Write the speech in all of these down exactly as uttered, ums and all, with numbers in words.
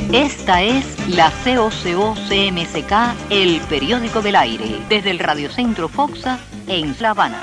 Esta es la C O C O C M C K, el periódico del aire, desde el Radiocentro Foxa en La Habana.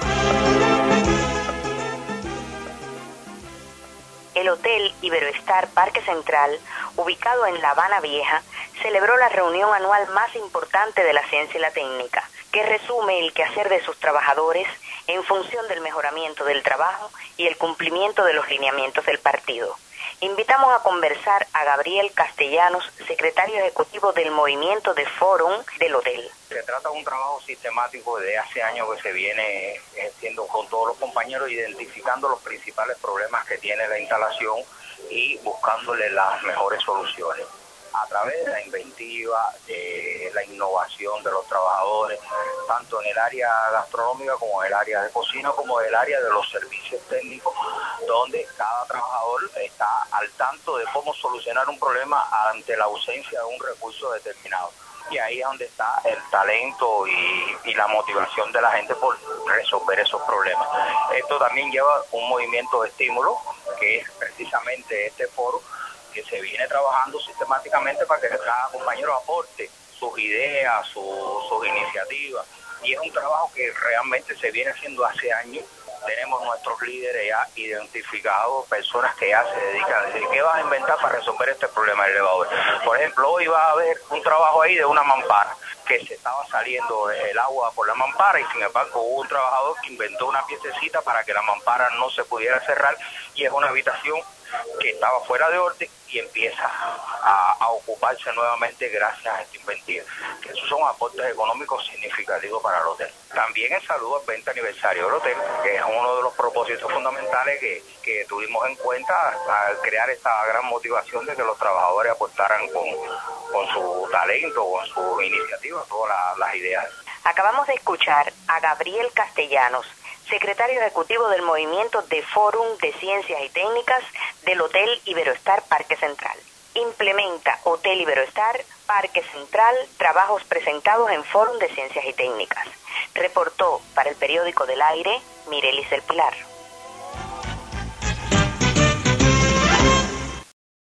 El Hotel Iberoestar Parque Central, ubicado en La Habana Vieja, celebró la reunión anual más importante de la ciencia y la técnica, que resume el quehacer de sus trabajadores en función del mejoramiento del trabajo y el cumplimiento de los lineamientos del partido. Invitamos a conversar a Gabriel Castellanos, secretario ejecutivo del movimiento de Fórum del Hotel. Se trata de un trabajo sistemático de hace años que se viene haciendo con todos los compañeros, identificando los principales problemas que tiene la instalación y buscándole las mejores soluciones. A través de la inventiva, de la innovación de los trabajadores, tanto en el área gastronómica como en el área de cocina, como en el área de los servicios técnicos, donde cada trabajador está al tanto de cómo solucionar un problema ante la ausencia de un recurso determinado. Y ahí es donde está el talento y, y la motivación de la gente por resolver esos problemas. Esto también lleva un movimiento de estímulo, que es precisamente este foro, que se viene trabajando sistemáticamente para que cada compañero aporte sus ideas, su, sus iniciativas. Y es un trabajo que realmente se viene haciendo hace años. Tenemos nuestros líderes ya identificados, personas que ya se dedican a decir, ¿qué vas a inventar para resolver este problema del elevador? Por ejemplo, hoy va a haber un trabajo ahí de una mampara, que se estaba saliendo el agua por la mampara y sin embargo hubo un trabajador que inventó una piececita para que la mampara no se pudiera cerrar y es una habitación que estaba fuera de orden y empieza a, a ocuparse nuevamente gracias a esta inventiva. Que esos son aportes económicos significativos para el hotel. También en salud al veinte aniversario del hotel, que es uno de los propósitos fundamentales que, que tuvimos en cuenta al crear esta gran motivación de que los trabajadores aportaran con, con su talento, con su iniciativa, todas la, las ideas. Acabamos de escuchar a Gabriel Castellanos, secretario ejecutivo del movimiento de Fórum de Ciencias y Técnicas del Hotel Iberoestar Parque Central. Implementa Hotel Iberoestar Parque Central trabajos presentados en Fórum de Ciencias y Técnicas. Reportó para el periódico del aire Mirelis del Pilar.